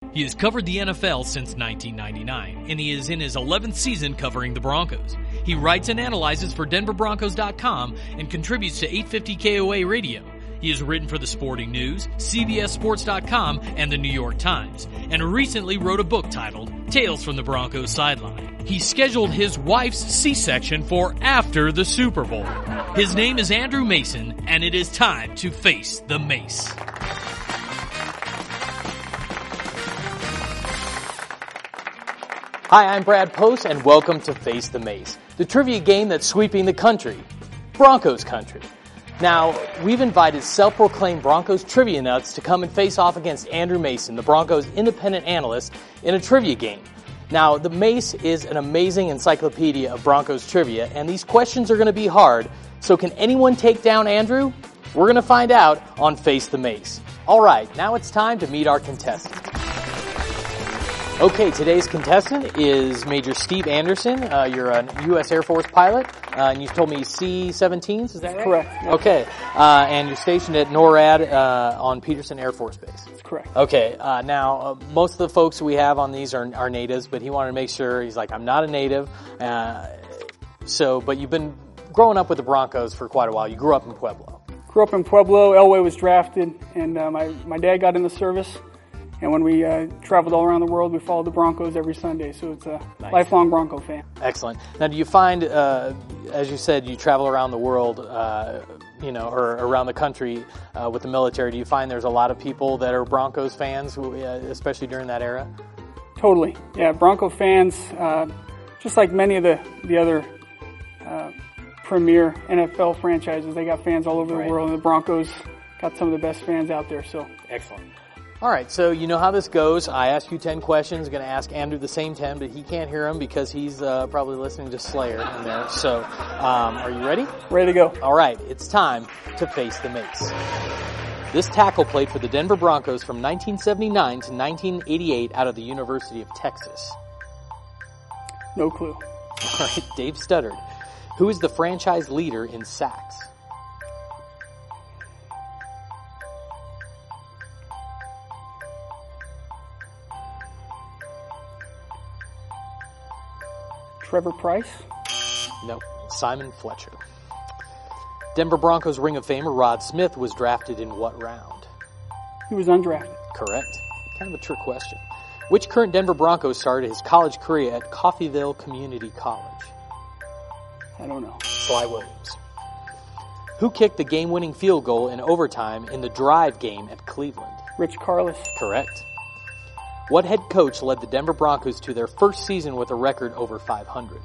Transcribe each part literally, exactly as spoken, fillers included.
He has covered the N F L since nineteen ninety-nine, and he is in his eleventh season covering the Broncos. He writes and analyzes for Denver Broncos dot com and contributes to eight fifty K O A Radio. He has written for The Sporting News, C B S Sports dot com, and the New York Times, and recently wrote a book titled Tales from the Broncos Sideline. He scheduled his wife's C-section for after the Super Bowl. His name is Andrew Mason, and it is time to face the mace. Hi, I'm Brad Post, and welcome to Face the Mace, the trivia game that's sweeping the country, Broncos country. Now, we've invited self-proclaimed Broncos trivia nuts to come and face off against Andrew Mason, the Broncos independent analyst, in a trivia game. Now, the Mace is an amazing encyclopedia of Broncos trivia, and these questions are going to be hard, so can anyone take down Andrew? We're going to find out on Face the Mace. All right, now it's time to meet our contestant. Okay, today's contestant is Major Steve Anderson. Uh, you're a U S Air Force pilot, uh, and you told me C seventeens, is that right? Correct. Yes. Okay, uh, and you're stationed at NORAD uh, on Peterson Air Force Base. That's correct. Okay, uh, now, uh, most of the folks we have on these are, are natives, but he wanted to make sure, he's like, I'm not a native, uh, so, but you've been growing up with the Broncos for quite a while. You grew up in Pueblo. Grew up in Pueblo. Elway was drafted, and uh, my, my dad got in the service. And when we uh, traveled all around the world, we followed the Broncos every Sunday. So it's a nice. Lifelong Bronco fan. Excellent. Now, do you find, uh, as you said, you travel around the world, uh, you know, or around the country uh, with the military. Do you find there's a lot of people that are Broncos fans, who, uh, especially during that era? Totally. Yeah, Bronco fans, uh, just like many of the, the other uh, premier N F L franchises, they got fans all over right. the world, and the Broncos got some of the best fans out there. So excellent. All right, so you know how this goes. I ask you ten questions. I'm going to ask Andrew the same ten, but he can't hear them because he's uh, probably listening to Slayer in there. So, um, are you ready? Ready to go. All right, it's time to face the mace. This tackle played for the Denver Broncos from nineteen seventy-nine to nineteen eighty-eight out of the University of Texas. No clue. All right, Dave stuttered. Who is the franchise leader in sacks? Trevor Price? No, Simon Fletcher. Denver Broncos Ring of Famer Rod Smith was drafted in what round? He was undrafted. Correct. Kind of a trick question. Which current Denver Broncos started his college career at Coffeyville Community College? I don't know. Sly Williams. Who kicked the game-winning field goal in overtime in the drive game at Cleveland? Rich Karlis. Correct. What head coach led the Denver Broncos to their first season with a record over five hundred?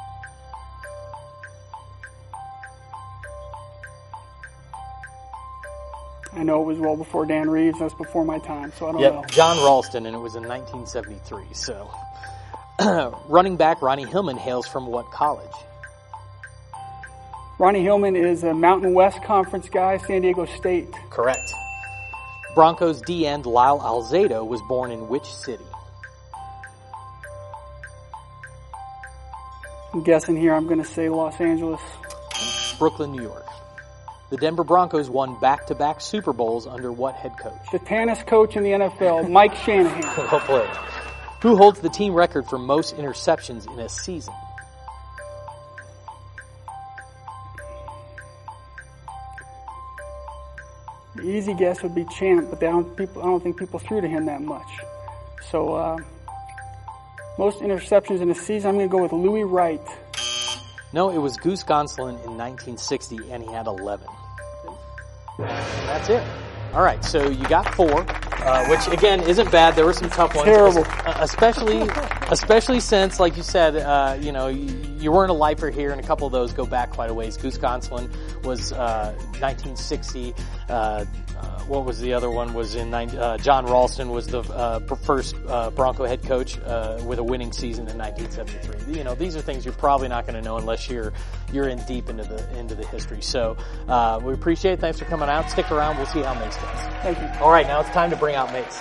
I know it was well before Dan Reeves. That's before my time, so I don't yep, know. John Ralston, and it was in nineteen seventy-three. So, running back Ronnie Hillman hails from what college? Ronnie Hillman is a Mountain West Conference guy, San Diego State. Correct. Broncos D end Lyle Alzado was born in which city? I'm guessing here I'm going to say Los Angeles. Brooklyn, New York. The Denver Broncos won back-to-back Super Bowls under what head coach? The Tanis coach in the N F L, Mike Shanahan. Well played. Who holds the team record for most interceptions in a season? The easy guess would be Champ, but they don't, people, I don't think people threw to him that much. So, uh, most interceptions in a season, I'm going to go with Louis Wright. No, it was Goose Gonsolin in nineteen sixty, and he had eleven. And that's it. All right, so you got four, uh, which again isn't bad. There were some tough ones, terrible, especially, especially since, like you said, uh, you know, you, you weren't a lifer here, and a couple of those go back quite a ways. Goose Gonsolin was uh, nineteen sixty. Uh, uh, what was the other one? Was in uh, John Ralston was the uh, first uh, Bronco head coach uh, with a winning season in nineteen seventy-three. You know, these are things you're probably not going to know unless you're you're in deep into the into the history. So uh, we appreciate it. Thanks for coming out. Stick around. We'll see how Mace does. Thank you. All right, now it's time to bring out Mace.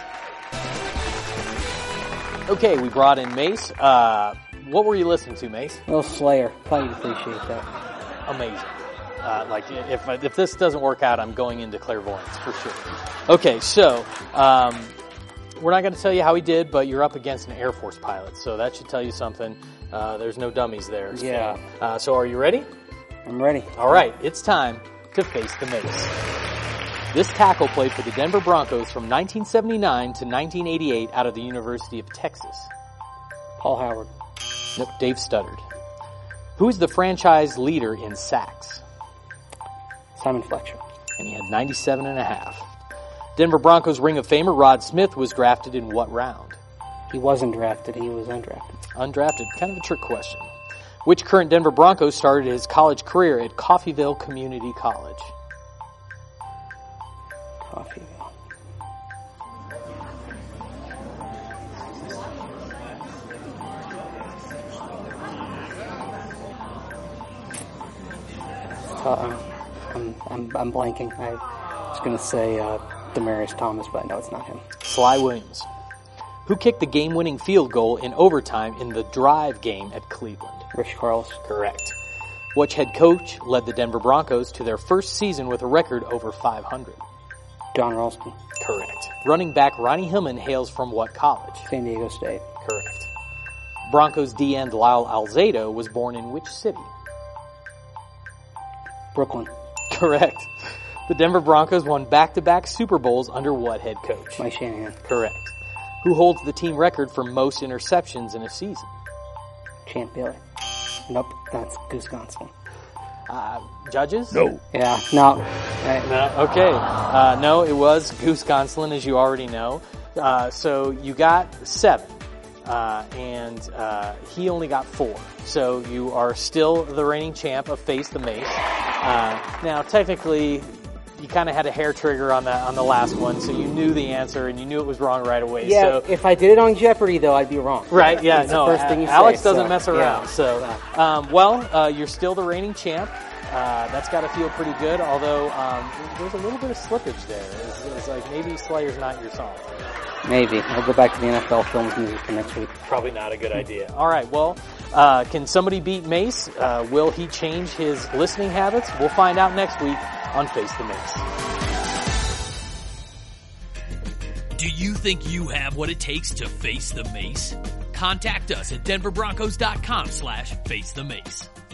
Okay, we brought in Mace. Uh, what were you listening to, Mace? Well, Slayer. Thought you'd appreciate that. Amazing. Uh, like if if this doesn't work out, I'm going into clairvoyance for sure. Okay, so um, we're not going to tell you how he did, but you're up against an Air Force pilot, so that should tell you something. Uh, there's no dummies there. Yeah. Uh, so are you ready? I'm ready. All right, it's time to face the mace. This tackle played for the Denver Broncos from nineteen seventy-nine to nineteen eighty-eight out of the University of Texas. Paul Howard. Nope, Dave stuttered. Who is the franchise leader in sacks? Simon Fletcher. And he had ninety-seven and a half. Denver Broncos Ring of Famer Rod Smith was drafted in what round? He wasn't drafted. He was undrafted. Undrafted. Kind of a trick question. Which current Denver Bronco started his college career at Coffeyville Community College? Coffeyville. Uh, I'm, I'm, I'm blanking. I was going to say uh, Demarius Thomas, but I know it's not him. Sly Williams. Who kicked the game-winning field goal in overtime in the drive game at Cleveland? Rich Carlos. Correct. Which head coach led the Denver Broncos to their first season with a record over five hundred? John Ralston. Correct. Running back Ronnie Hillman hails from what college? San Diego State. Correct. Broncos D end Lyle Alzado was born in which city? Brooklyn. Correct. The Denver Broncos won back-to-back Super Bowls under what head coach? Mike Shanahan. Correct. Who holds the team record for most interceptions in a season? Champ Bailey. Nope, that's Goose Gonsolin. Uh, judges? No. Yeah, no. Right. No. Okay. Uh, no, it was Goose Gonsolin, as you already know. Uh, so you got seven, uh, and uh, he only got four. So you are still the reigning champ of Face the Mace. Uh, now, technically, you kind of had a hair trigger on the on the last one, so you knew the answer and you knew it was wrong right away. Yeah, so, if I did it on Jeopardy, though, I'd be wrong. Right, yeah, it's no, the first thing you Alex say, doesn't so, mess around. yeah. So, um, well, uh, you're still the reigning champ. Uh, that's got to feel pretty good, although um, there's a little bit of slippage there. It's, it's like maybe Slayer's not your song. Maybe. I'll go back to the N F L Films music for next week. Probably not a good idea. All right, well, uh, can somebody beat Mace? Uh, will he change his listening habits? We'll find out next week on Face the Mace. Do you think you have what it takes to face the mace? Contact us at denver broncos dot com slash face the mace.